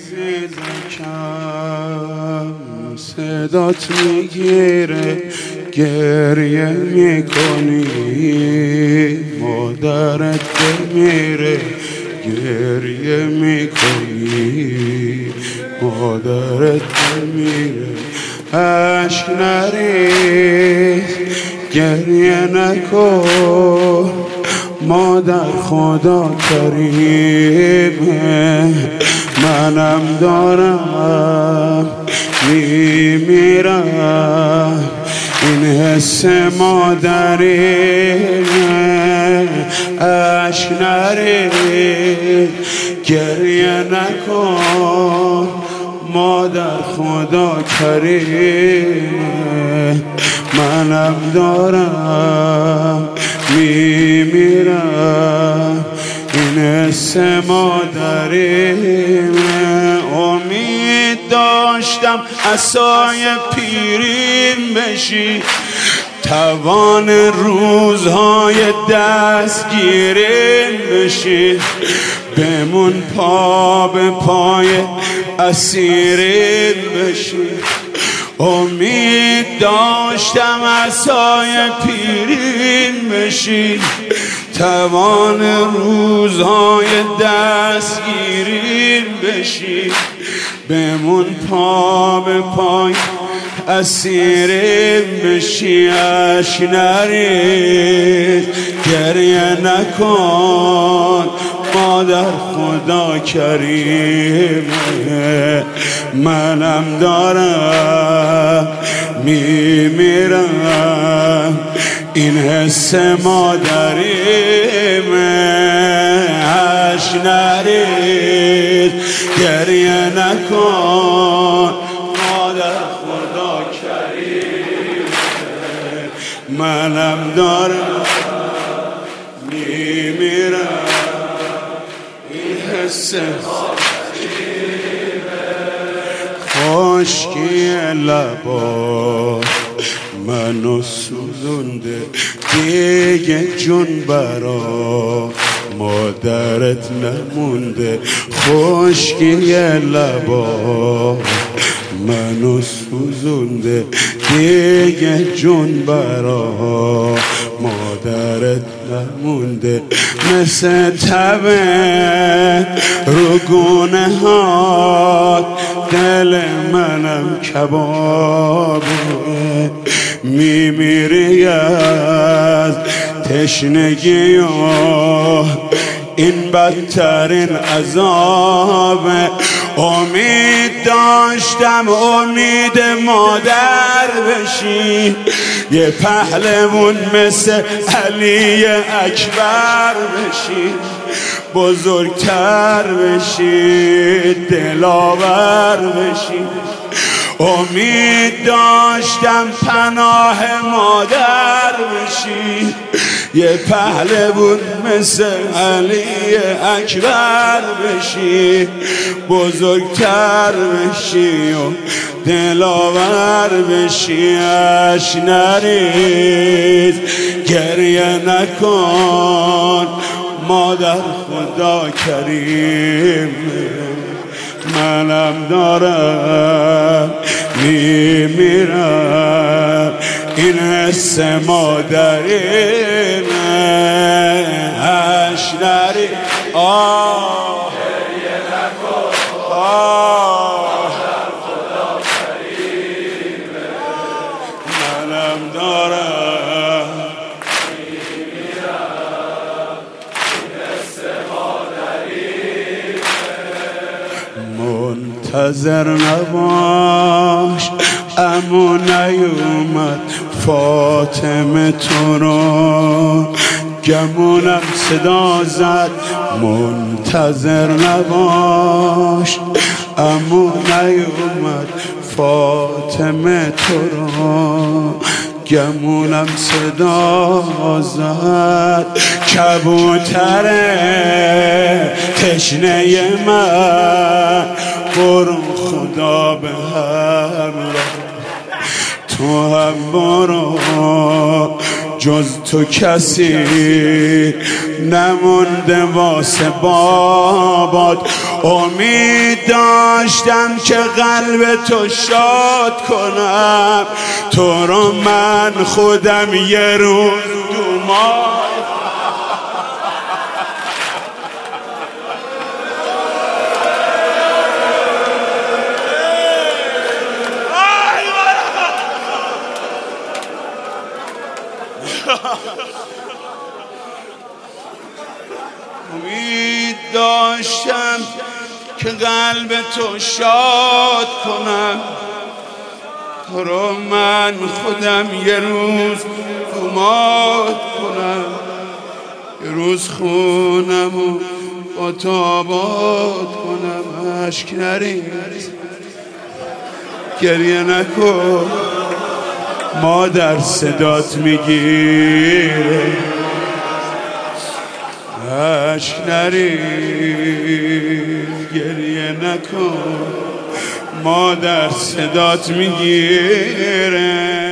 عزیزکم صدات میگیره گریه میکنی، مادرت بمیره گریه میکنی، مادرت بمیره عشق نریز گریه نکن، مادر خدا کریمه، منم دارم میمیرم، این حس مادریمه، عشق نریز گریه نکن، مادر خدا کریمه، منم دارم میمیرم، این حس مادریمه. امید داشتم عصای پیریم بشی، توان روزهای دستگیریم بشی، بمون پا به پای اسیریم بشی. امید داشتم عصای پیرین بشی، توان روزهای دستگیرین بشی، بمون پا به پای اسیرین بشی، عشق نریز گریه نکن، مادر خدا کریمه، منم دارم میمیرم، این حس مادریمه، عشق نریز گریه نکن، مادر خدا کریمه، منم دارم میمیرم، این حس خشکی لبا منو سوزونده، دیگه جون برا مادرت نمونده، خشکی لبا منو سوزونده، دیگه جون برا مادرت نمونده، مثل تبه رو گونه هات دل منم کبابه، میمیری از تشنگی و این بدترین عذابه. امید داشتم امید مادر بشی، یه پهلوون مثل علی اکبر بشی، بزرگتر بشی دلاور بشی. امید داشتم پناه مادر بشی، یه پهلوون مثل علی اکبر بشی، بزرگتر بشی و دلاور بشی، عشق نریز گریه نکن، مادر خدا کریمه، منم دارم میمیرم، این حس مادریمه، عشق نریز گریه نکن، مادر خدا کریمه، منم دارم میمیرم، این حس مادریمه. منتظر نباش عمو نیومد فاطمه تو رو، گمونم صدا زد منتظر نباش عمو نیومد فاطمه تو رو، گمونم صدا زد کبوتره تشنه من، برو خدا به همراه، تو هم برو جز تو کسی نمونده واسه بابات. امید داشتم که قلب تو شاد کنم، تو رو من خودم یه روز دومار. امید داشتم که قلب تو شاد کنم، تو رو من خودم یه روز دوماد کنم، یه روز خونم و با تو آباد کنم. اشک نریز گریه نکن، مادر صدات میگیره. اشک نریز گریه نکن، مادر صدات میگیره.